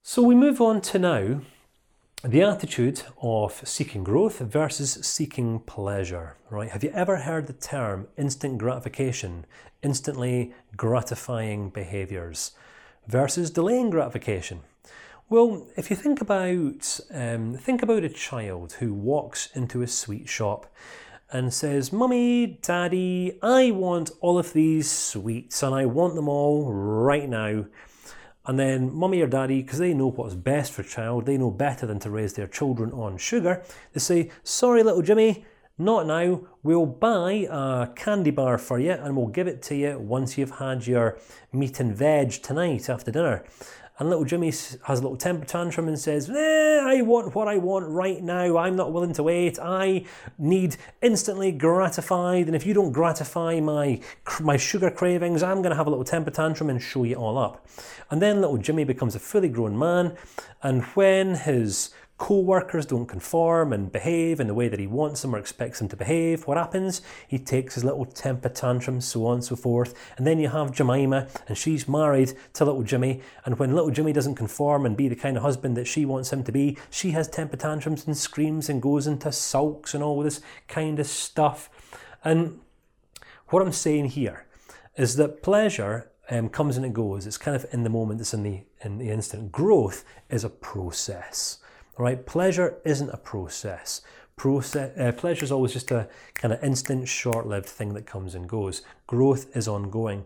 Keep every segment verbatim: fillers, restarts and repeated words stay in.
So we move on to now the attitude of seeking growth versus seeking pleasure, right? Have you ever heard the term instant gratification, instantly gratifying behaviours versus delaying gratification? Well, if you think about um, think about a child who walks into a sweet shop and says, "Mummy, Daddy, I want all of these sweets and I want them all right now." And then Mummy or Daddy, because they know what's best for a child, they know better than to raise their children on sugar, they say, "Sorry, little Jimmy, not now. We'll buy a candy bar for you and we'll give it to you once you've had your meat and veg tonight after dinner." And little Jimmy has a little temper tantrum and says, eh, I want what I want right now. I'm not willing to wait. I need instantly gratified. And if you don't gratify my, my sugar cravings, I'm going to have a little temper tantrum and show you all up. And then little Jimmy becomes a fully grown man. And when his co-workers don't conform and behave in the way that he wants them or expects them to behave, what happens? He takes his little temper tantrums, so on and so forth. And then you have Jemima, and she's married to little Jimmy. And when little Jimmy doesn't conform and be the kind of husband that she wants him to be, she has temper tantrums and screams and goes into sulks and all this kind of stuff. And what I'm saying here is that pleasure um, comes and it goes. It's kind of in the moment, it's in the, in the instant. Growth is a process. Right? Pleasure isn't a process. Process uh, pleasure is always just a kind of instant, short-lived thing that comes and goes. Growth is ongoing.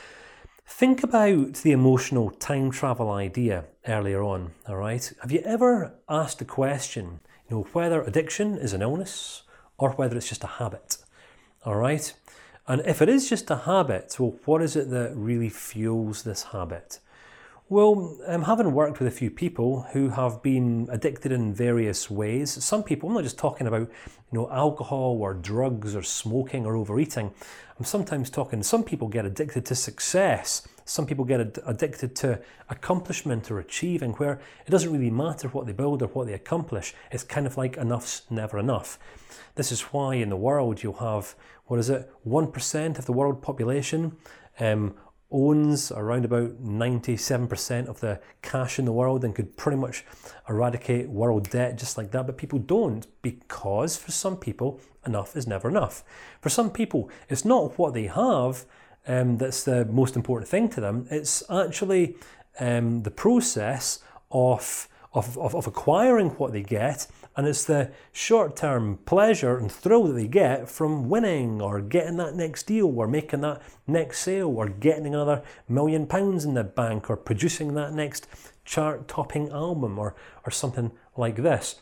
Think about the emotional time travel idea earlier on. All right? Have you ever asked the question, you know, whether addiction is an illness or whether it's just a habit? All right? And if it is just a habit, well, what is it that really fuels this habit? Well, um, having worked with a few people who have been addicted in various ways, some people, I'm not just talking about, you know, alcohol or drugs or smoking or overeating. I'm sometimes talking, some people get addicted to success. Some people get ad- addicted to accomplishment or achieving, where it doesn't really matter what they build or what they accomplish. It's kind of like enough's never enough. This is why in the world you'll have, what is it, one percent of the world population um, owns around about ninety-seven percent of the cash in the world and could pretty much eradicate world debt just like that. But people don't, because for some people, enough is never enough. For some people, it's not what they have um, that's the most important thing to them. It's actually um, the process of, of, of, of acquiring what they get, and it's the short-term pleasure and thrill that they get from winning or getting that next deal or making that next sale or getting another million pounds in the bank or producing that next chart-topping album or, or something like this.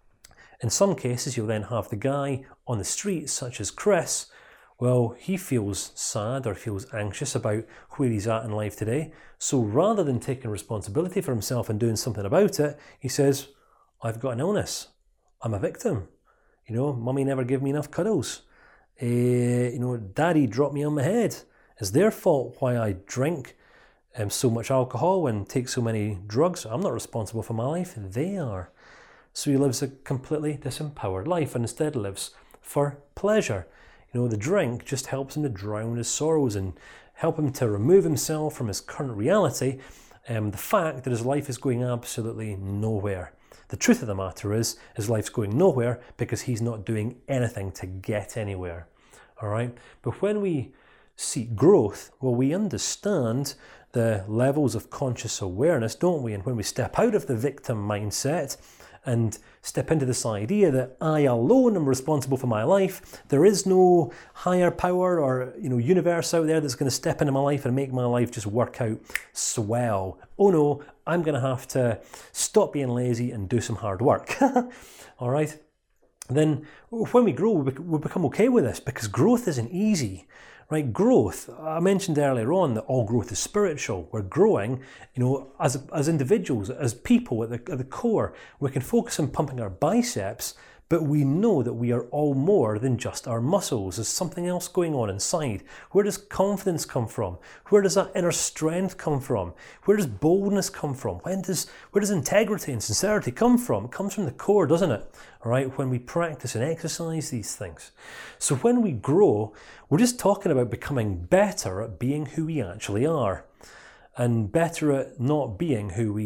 In some cases, you'll then have the guy on the street, such as Chris. Well, he feels sad or feels anxious about where he's at in life today. So rather than taking responsibility for himself and doing something about it, he says, I've got an illness. I'm a victim. You know, Mummy never gave me enough cuddles. Uh, you know, Daddy dropped me on my head. It's their fault why I drink um, so much alcohol and take so many drugs. I'm not responsible for my life. They are. So he lives a completely disempowered life and instead lives for pleasure. You know, the drink just helps him to drown his sorrows and help him to remove himself from his current reality, um, the fact that his life is going absolutely nowhere. The truth of the matter is, his life's going nowhere because he's not doing anything to get anywhere. All right? But when we seek growth, well, we understand the levels of conscious awareness, don't we? And when we step out of the victim mindset and step into this idea that I alone am responsible for my life, there is no higher power or, you know, universe out there that's going to step into my life and make my life just work out swell. Oh no, I'm going to have to stop being lazy and do some hard work. All right? Then when we grow, we become okay with this because growth isn't easy. Right, growth. I mentioned earlier on that all growth is spiritual. We're growing, you know, as as individuals, as people at the at the core. We can focus on pumping our biceps, but we know that we are all more than just our muscles. There's something else going on inside. Where does confidence come from? Where does that inner strength come from? Where does boldness come from? When does where does integrity and sincerity come from? It comes from the core, doesn't it? All right, when we practice and exercise these things. So when we grow, we're just talking about becoming better at being who we actually are, and better at not being who we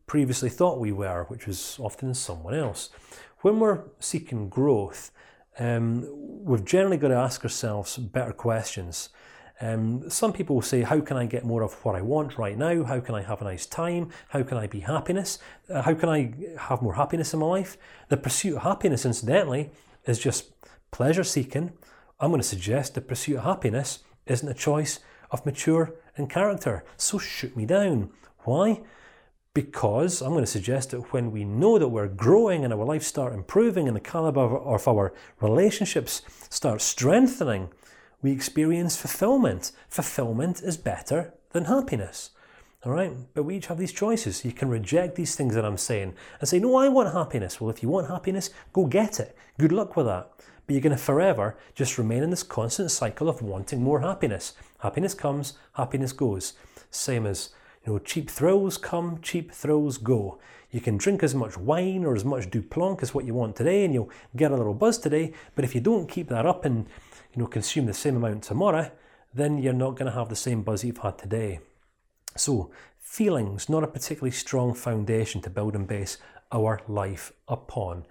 previously thought we were, which was often someone else. When we're seeking growth, um, we've generally got to ask ourselves better questions. Um, some people will say, how can I get more of what I want right now? How can I have a nice time? How can I be happiness? Uh, how can I have more happiness in my life? The pursuit of happiness, incidentally, is just pleasure seeking. I'm going to suggest the pursuit of happiness isn't a choice of mature and character. So shoot me down. Why? Because I'm going to suggest that when we know that we're growing and our life start improving and the caliber of our relationships start strengthening, we experience fulfillment. Fulfillment is better than happiness. All right? But we each have these choices. You can reject these things that I'm saying and say, no, I want happiness. Well, if you want happiness, go get it. Good luck with that. But you're going to forever just remain in this constant cycle of wanting more happiness. Happiness comes, happiness goes. Same as, you know, cheap thrills come, cheap thrills go. You can drink as much wine or as much Duplanc as what you want today and you'll get a little buzz today. But if you don't keep that up and you know, consume the same amount tomorrow, then you're not going to have the same buzz you've had today. So, feelings, not a particularly strong foundation to build and base our life upon.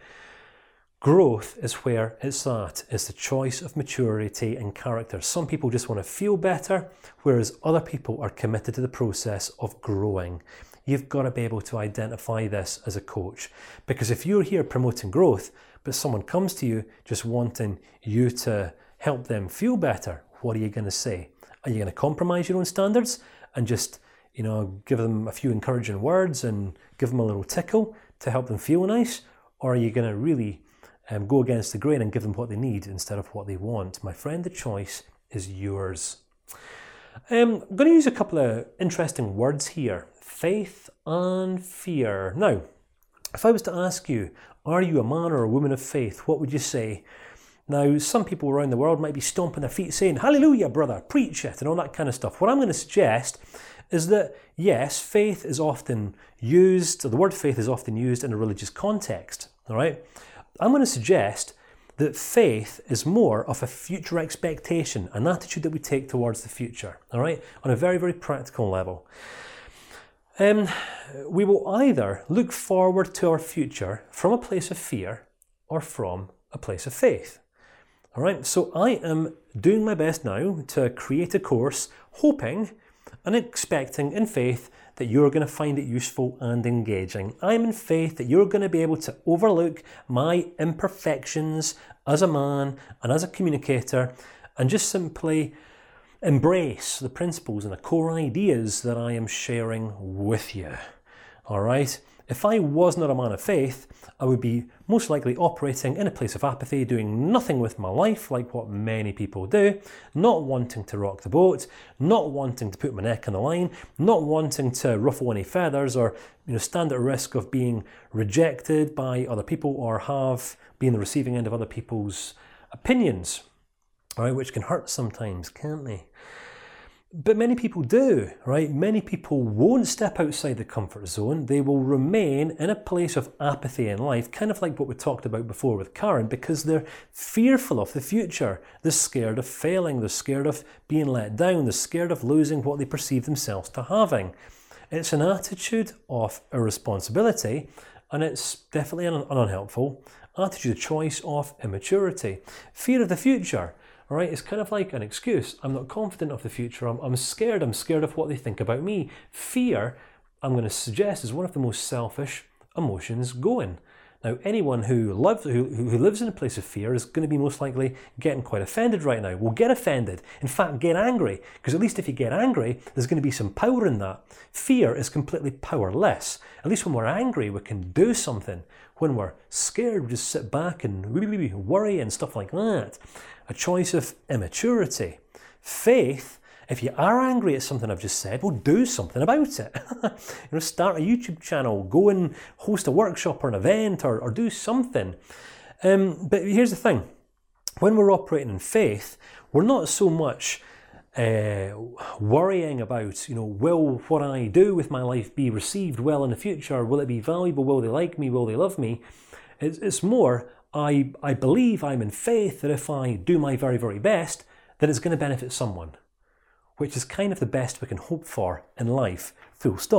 Growth is where it's at. It's the choice of maturity and character. Some people just want to feel better, whereas other people are committed to the process of growing. You've got to be able to identify this as a coach. Because if you're here promoting growth, but someone comes to you just wanting you to help them feel better, what are you going to say? Are you going to compromise your own standards and just, you know, give them a few encouraging words and give them a little tickle to help them feel nice? Or are you going to really um, go against the grain and give them what they need instead of what they want? My friend, the choice is yours. Um, I'm going to use a couple of interesting words here. Faith and fear. Now, if I was to ask you, are you a man or a woman of faith? What would you say? Now, some people around the world might be stomping their feet saying, hallelujah, brother, preach it, and all that kind of stuff. What I'm going to suggest is that, yes, faith is often used, or the word faith is often used in a religious context, all right? I'm going to suggest that faith is more of a future expectation, an attitude that we take towards the future, all right, on a very, very practical level. Um, we will either look forward to our future from a place of fear or from a place of faith. All right, so I am doing my best now to create a course, hoping and expecting in faith that you're going to find it useful and engaging. I'm in faith that you're going to be able to overlook my imperfections as a man and as a communicator and just simply embrace the principles and the core ideas that I am sharing with you. All right? If I was not a man of faith, I would be most likely operating in a place of apathy, doing nothing with my life like what many people do, not wanting to rock the boat, not wanting to put my neck on the line, not wanting to ruffle any feathers or you know stand at risk of being rejected by other people or have been the receiving end of other people's opinions, all right, which can hurt sometimes, can't they? But many people do, right? Many people won't step outside the comfort zone. They will remain in a place of apathy in life, kind of like what we talked about before with Karen, because they're fearful of the future. They're scared of failing. They're scared of being let down. They're scared of losing what they perceive themselves to having. It's an attitude of irresponsibility, and it's definitely an unhelpful attitude, a choice of immaturity. Fear of the future. All right, it's kind of like an excuse. I'm not confident of the future. I'm, I'm scared. I'm scared of what they think about me. Fear, I'm going to suggest, is one of the most selfish emotions going. Now, anyone who lives, who, who lives in a place of fear is going to be most likely getting quite offended right now. Well, get offended. In fact, get angry. Because at least if you get angry, there's going to be some power in that. Fear is completely powerless. At least when we're angry, we can do something. When we're scared, we just sit back and worry and stuff like that. A choice of immaturity. Faith, if you are angry at something I've just said, well, do something about it. you know, start a YouTube channel, go and host a workshop or an event, or, or do something. Um, but here's the thing. When we're operating in faith, we're not so much uh, worrying about, you know, will what I do with my life be received well in the future? Will it be valuable? Will they like me? Will they love me? It's, it's more, I, I believe I'm in faith that if I do my very, very best, that it's going to benefit someone, which is kind of the best we can hope for in life, full stop.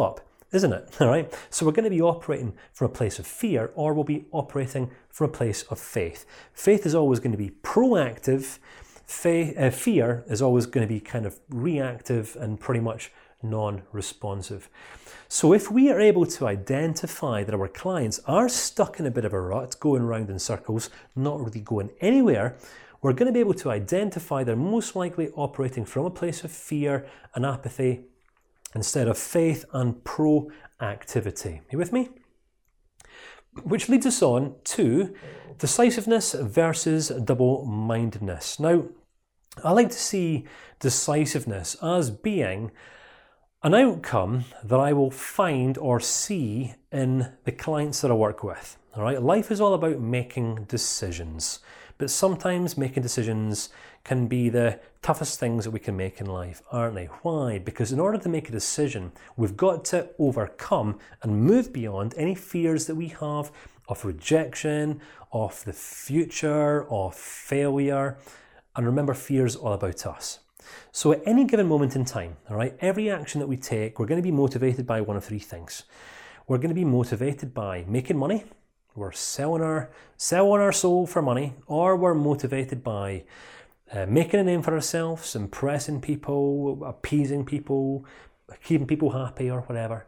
isn't it? All right. So we're going to be operating from a place of fear, or we'll be operating from a place of faith. Faith is always going to be proactive. Faith, uh, fear is always going to be kind of reactive and pretty much non-responsive. So if we are able to identify that our clients are stuck in a bit of a rut, going round in circles, not really going anywhere, we're going to be able to identify they're most likely operating from a place of fear and apathy instead of faith and proactivity. You with me? Which leads us on to decisiveness versus double-mindedness. Now, I like to see decisiveness as being an outcome that I will find or see in the clients that I work with. All right, life is all about making decisions, but sometimes making decisions can be the toughest things that we can make in life, aren't they? Why? Because in order to make a decision, we've got to overcome and move beyond any fears that we have of rejection, of the future, of failure. And remember, fear is all about us. So at any given moment in time, all right, every action that we take, we're going to be motivated by one of three things. We're going to be motivated by making money, we're selling our, selling our soul for money, or we're motivated by uh, making a name for ourselves, impressing people, appeasing people, keeping people happy or whatever.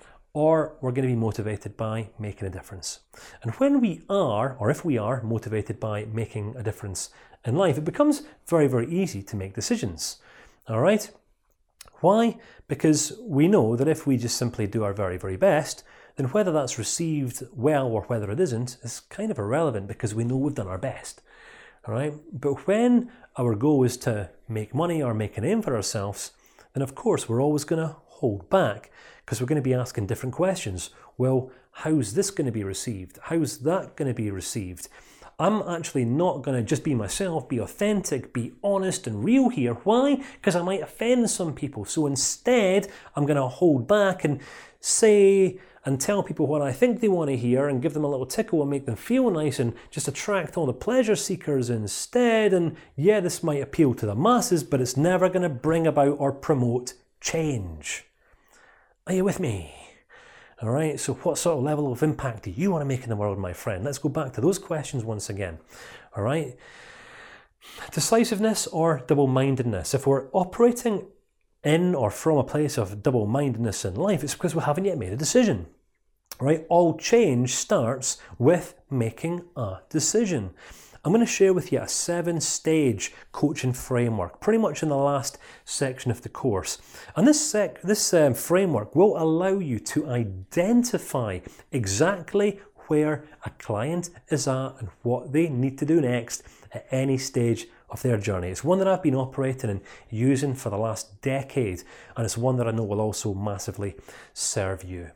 Or we're going to be motivated by making a difference. And when we are, or if we are, motivated by making a difference in life, it becomes very, very easy to make decisions. All right? Why? Because we know that if we just simply do our very, very best, then whether that's received well or whether it isn't is kind of irrelevant because we know we've done our best. All right? But when our goal is to make money or make a name for ourselves, then of course we're always going to hold back because we're going to be asking different questions. Well, how's this going to be received? How's that going to be received? I'm actually not going to just be myself, be authentic, be honest and real here. Why? Because I might offend some people. So instead, I'm going to hold back and say and tell people what I think they want to hear and give them a little tickle and make them feel nice and just attract all the pleasure seekers instead. And yeah, this might appeal to the masses, but it's never going to bring about or promote change. Are you with me? All right, so what sort of level of impact do you want to make in the world, my friend? Let's go back to those questions once again. All right, decisiveness or double-mindedness. If we're operating in or from a place of double-mindedness in life, it's because we haven't yet made a decision. Right? All change starts with making a decision. I'm going to share with you a seven-stage coaching framework, pretty much in the last section of the course. And this sec- this um, framework will allow you to identify exactly where a client is at and what they need to do next at any stage of their journey. It's one that I've been operating and using for the last decade, and it's one that I know will also massively serve you.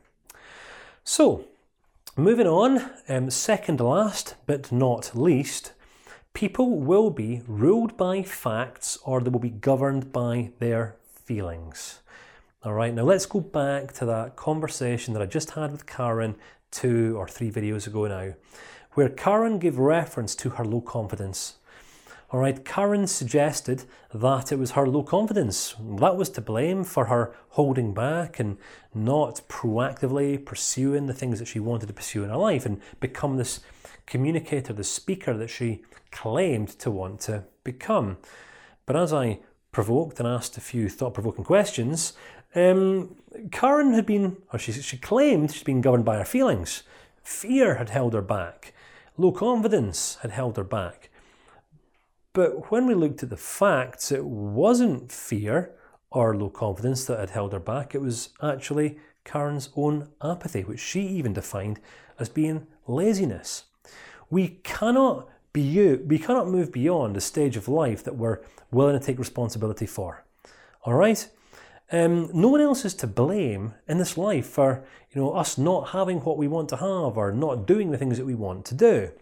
So, moving on, um, second to last, but not least, people will be ruled by facts or they will be governed by their feelings. All right, now let's go back to that conversation that I just had with Karen two or three videos ago now, where Karen gave reference to her low confidence. All right, Karen suggested that it was her low confidence. That was to blame for her holding back and not proactively pursuing the things that she wanted to pursue in her life and become this communicator, the speaker that she claimed to want to become. But as I provoked and asked a few thought-provoking questions, um, Karen had been, or she, she claimed she'd been governed by her feelings. Fear had held her back. Low confidence had held her back. But when we looked at the facts, it wasn't fear or low confidence that had held her back. It was actually Karen's own apathy, which she even defined as being laziness. We cannot be, we cannot move beyond a stage of life that we're willing to take responsibility for. All right? Um, no one else is to blame in this life for, you know, us not having what we want to have or not doing the things that we want to do.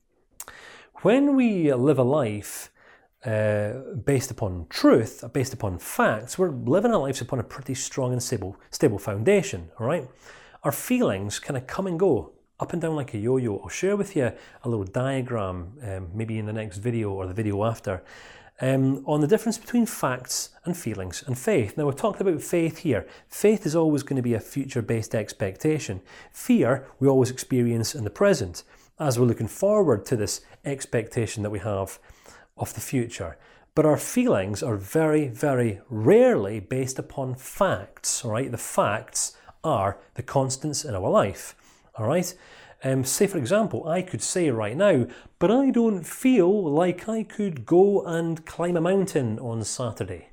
When we live a life uh, based upon truth, based upon facts, we're living our lives upon a pretty strong and stable, stable foundation, all right? Our feelings kind of come and go, up and down like a yo-yo. I'll share with you a little diagram, um, maybe in the next video or the video after, um, on the difference between facts and feelings and faith. Now, we've talked about faith here. Faith is always going to be a future-based expectation. Fear we always experience in the present as we're looking forward to this expectation that we have of the future. But our feelings are very, very rarely based upon facts, all right? The facts are the constants in our life, all right? Um, say, for example, I could say right now, but I don't feel like I could go and climb a mountain on Saturday.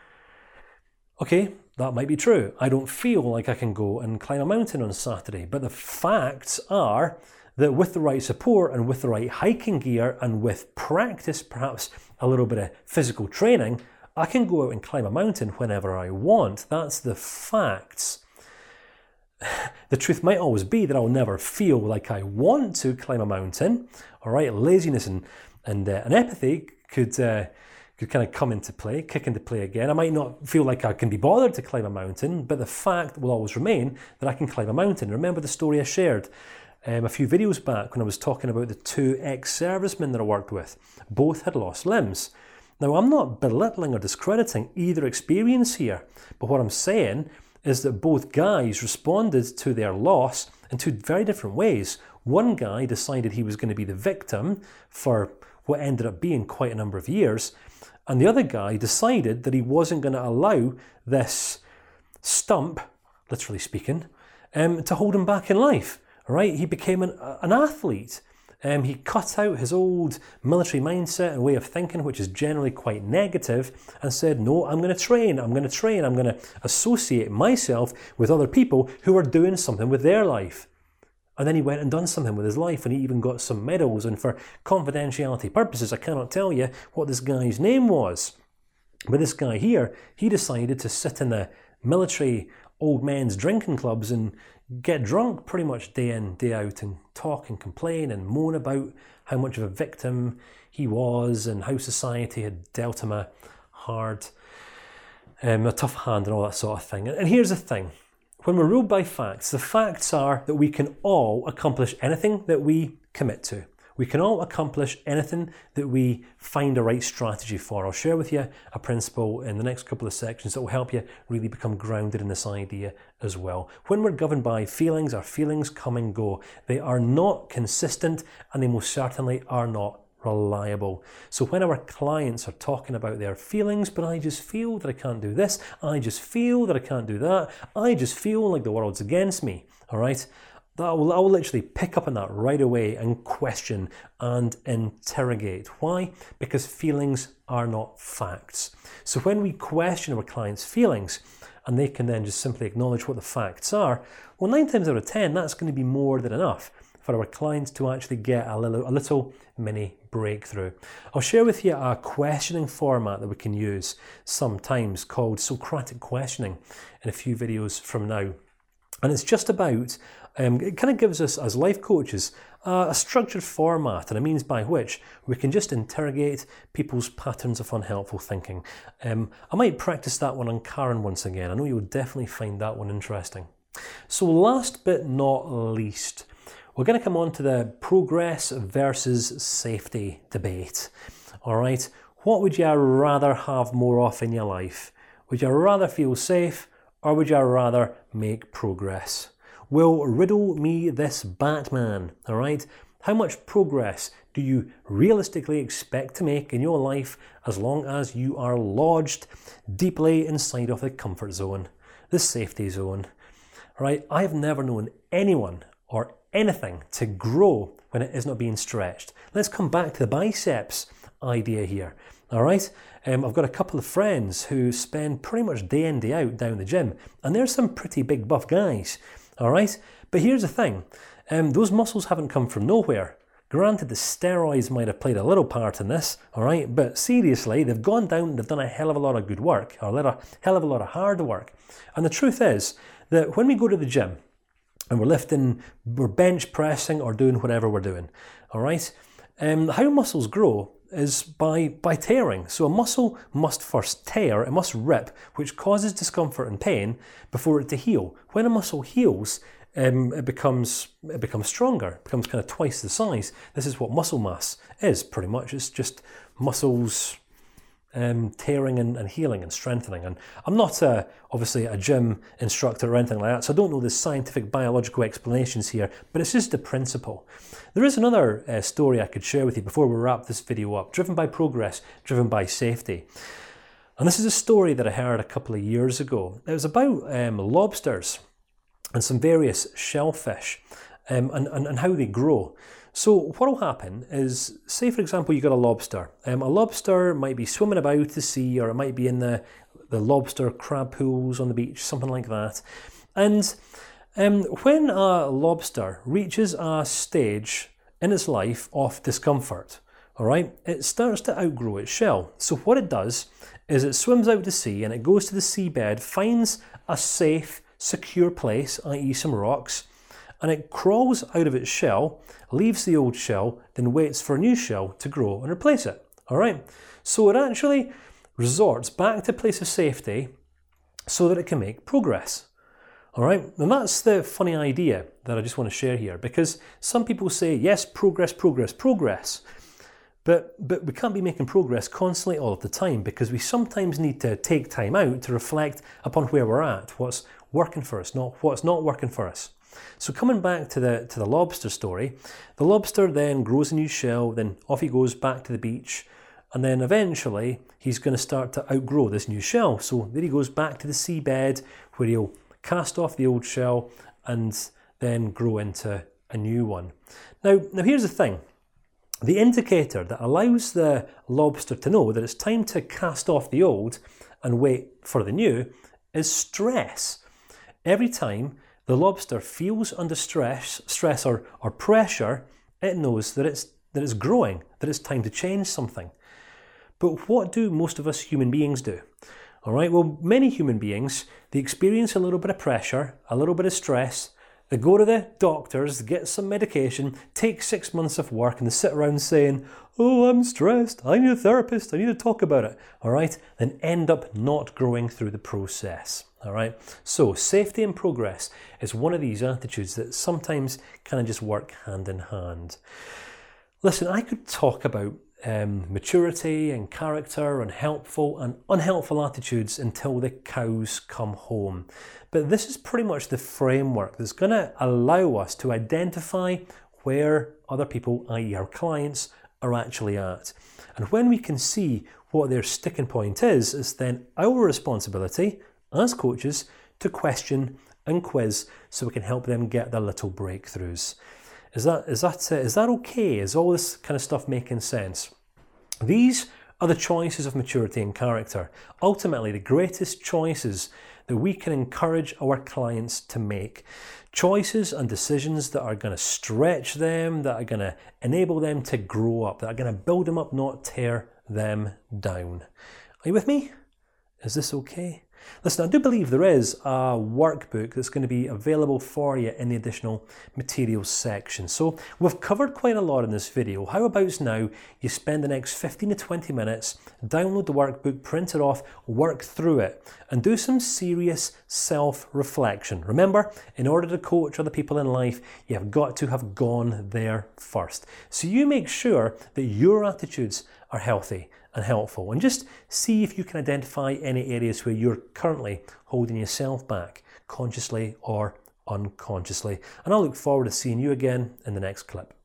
Okay, that might be true. I don't feel like I can go and climb a mountain on Saturday, but the facts are that with the right support and with the right hiking gear and with practice, perhaps a little bit of physical training, I can go out and climb a mountain whenever I want. That's the facts. The truth might always be that I'll never feel like I want to climb a mountain. All right, laziness and and, uh, and apathy could uh, could kind of come into play, kick into play again. I might not feel like I can be bothered to climb a mountain, but the fact will always remain that I can climb a mountain. Remember the story I shared Um, a few videos back when I was talking about the two ex-servicemen that I worked with. Both had lost limbs. Now, I'm not belittling or discrediting either experience here, but what I'm saying is that both guys responded to their loss in two very different ways. One guy decided he was going to be the victim for what ended up being quite a number of years, and the other guy decided that he wasn't going to allow this stump, literally speaking, um, to hold him back in life. Right, he became an, an athlete. Um, he cut out his old military mindset and way of thinking, which is generally quite negative, and said, no, I'm going to train, I'm going to train, I'm going to associate myself with other people who are doing something with their life. And then he went and done something with his life, and he even got some medals, and for confidentiality purposes, I cannot tell you what this guy's name was. But this guy here, he decided to sit in the military old men's drinking clubs and get drunk pretty much day in, day out, and talk and complain and moan about how much of a victim he was and how society had dealt him a hard, um, a tough hand and all that sort of thing. And here's the thing. When we're ruled by facts, the facts are that we can all accomplish anything that we commit to. We can all accomplish anything that we find a right strategy for. I'll share with you a principle in the next couple of sections that will help you really become grounded in this idea as well. When we're governed by feelings, our feelings come and go. They are not consistent, and they most certainly are not reliable. So when our clients are talking about their feelings, but I just feel that I can't do this, I just feel that I can't do that, I just feel like the world's against me, all right? That will, I will literally pick up on that right away and question and interrogate. Why? Because feelings are not facts. So when we question our clients' feelings, and they can then just simply acknowledge what the facts are, well, nine times out of ten, that's going to be more than enough for our clients to actually get a little, a little mini breakthrough. I'll share with you a questioning format that we can use sometimes called Socratic questioning in a few videos from now. And it's just about, um, it kind of gives us as life coaches uh, a structured format and a means by which we can just interrogate people's patterns of unhelpful thinking. Um, I might practice that one on Karen once again. I know you'll definitely find that one interesting. So last but not least, we're going to come on to the progress versus safety debate. All right, what would you rather have more of in your life? Would you rather feel safe, or would you rather make progress? Well, riddle me this, Batman, all right? How much progress do you realistically expect to make in your life as long as you are lodged deeply inside of the comfort zone, the safety zone, all right? I have never known anyone or anything to grow when it is not being stretched. Let's come back to the biceps idea here. All right, um, I've got a couple of friends who spend pretty much day in, day out down the gym, and they're some pretty big buff guys, all right? But here's the thing, um, those muscles haven't come from nowhere. Granted, the steroids might have played a little part in this, all right? But seriously, they've gone down and they've done a hell of a lot of good work, or a hell of a lot of hard work. And the truth is that when we go to the gym and we're lifting, we're bench pressing or doing whatever we're doing, all right? Um, how muscles grow is by, by tearing. So a muscle must first tear, it must rip, which causes discomfort and pain before it to heal. When a muscle heals, um, it becomes it becomes stronger, it becomes kind of twice the size. This is what muscle mass is, pretty much. It's just muscles um, tearing and, and healing and strengthening. And I'm not a, obviously a gym instructor or anything like that, so I don't know the scientific biological explanations here, but it's just the principle. There is another uh, story I could share with you before we wrap this video up, driven by progress, driven by safety. And this is a story that I heard a couple of years ago. It was about um, lobsters and some various shellfish um, and, and, and how they grow. So what will happen is, say for example you got a lobster. Um, a lobster might be swimming about the sea, or it might be in the, the lobster crab pools on the beach, something like that. And um, when a lobster reaches a stage in its life of discomfort, all right, it starts to outgrow its shell. So what it does is it swims out to sea and it goes to the seabed, finds a safe, secure place, that is some rocks, and it crawls out of its shell, leaves the old shell, then waits for a new shell to grow and replace it. All right. So it actually resorts back to a place of safety so that it can make progress. All right. And that's the funny idea that I just want to share here, because some people say, yes, progress, progress, progress. But, but we can't be making progress constantly all of the time, because we sometimes need to take time out to reflect upon where we're at, what's working for us, not what's not working for us. So coming back to the to the lobster story, the lobster then grows a new shell, then off he goes back to the beach, and then eventually he's going to start to outgrow this new shell. So there he goes back to the seabed, where he'll cast off the old shell and then grow into a new one. Now, now here's the thing. The indicator that allows the lobster to know that it's time to cast off the old and wait for the new is stress. Every time the lobster feels under stress, stress or, or pressure, it knows that it's, that it's growing, that it's time to change something. But what do most of us human beings do? All right, well, many human beings, they experience a little bit of pressure, a little bit of stress. They go to the doctors, get some medication, take six months of work, and they sit around saying, oh, I'm stressed, I need a therapist, I need to talk about it, all right? Then end up not growing through the process, all right? So safety and progress is one of these attitudes that sometimes kind of just work hand in hand. Listen, I could talk about um, maturity and character and helpful and unhelpful attitudes until the cows come home. But this is pretty much the framework that's going to allow us to identify where other people, that is our clients, are actually at. And when we can see what their sticking point is, it's then our responsibility as coaches to question and quiz so we can help them get their little breakthroughs. Is that, is that, uh, is that okay? Is all this kind of stuff making sense? These are the choices of maturity and character. Ultimately, the greatest choices that we can encourage our clients to make. Choices and decisions that are going to stretch them, that are going to enable them to grow up, that are going to build them up, not tear them down. Are you with me? Is this okay? Listen, I do believe there is a workbook that's going to be available for you in the additional materials section. So we've covered quite a lot in this video. How about now you spend the next fifteen to twenty minutes, download the workbook, print it off, work through it, and do some serious self-reflection. Remember, in order to coach other people in life, you have got to have gone there first. So you make sure that your attitudes are healthy and helpful, and just see if you can identify any areas where you're currently holding yourself back, consciously or unconsciously. And I'll look forward to seeing you again in the next clip.